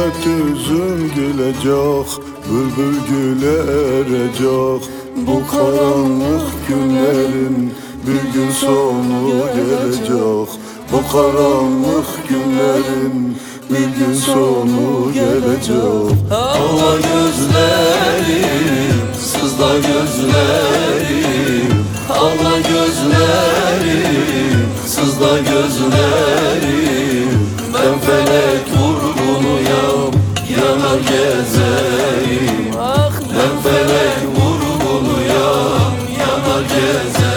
Elbet yüzün gülecek, bülbül güle erecek. Bu karanlık günlerin bir gün sonu gelecek. Bu karanlık günlerin bir gün sonu gelecek. Ağla gözlerim, sızla gözlerim. Ağla gözlerim, sızla gözlerim. Ben felek vurgunuyam, yanar gezeyim. Ben felek vurgunuyam, yanar gezeyim.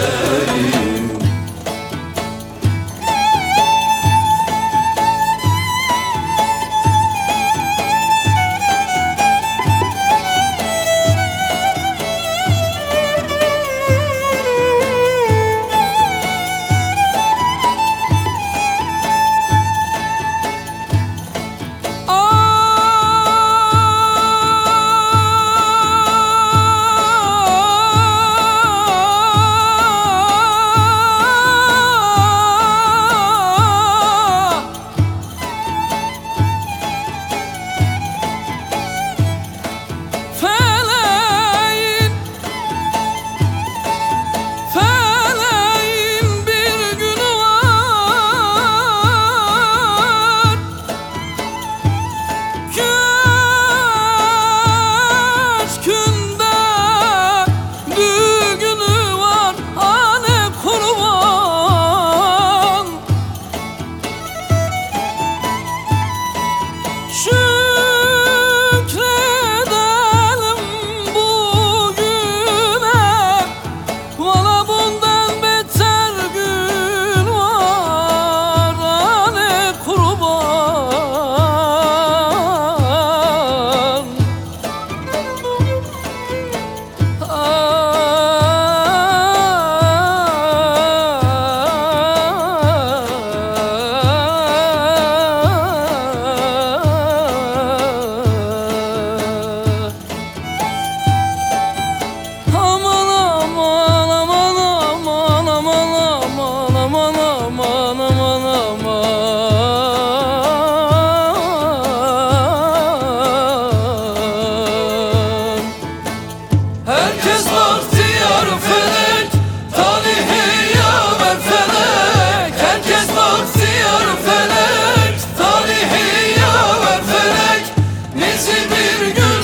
Herkes bahtiyar felek, talihi yaver felek. Herkes bahtiyar felek, talihi yaver felek. Bizi bir gün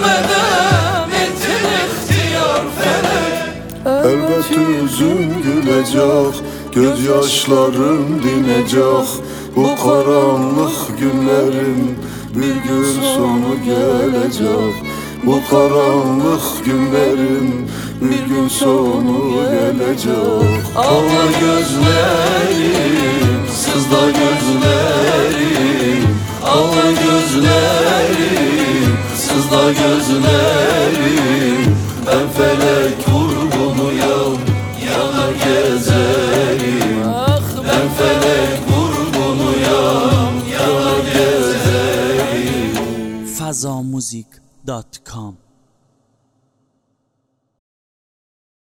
görmeden ettin ihtiyar felek. Elbet yüzün gülecek, gözyaşların dinecek. Bu karanlık günlerin bir gün sonu gelecek. Bu karanlık günlerin bir gün sonu gelecek. Ağla gözlerim, sızla gözlerim. Ağla gözlerim, sızla gözlerim. Ben felek vurgunuyam, yanar gezerim. Ben felek vurgunuyam, yanar gezerim. fazamuzik.com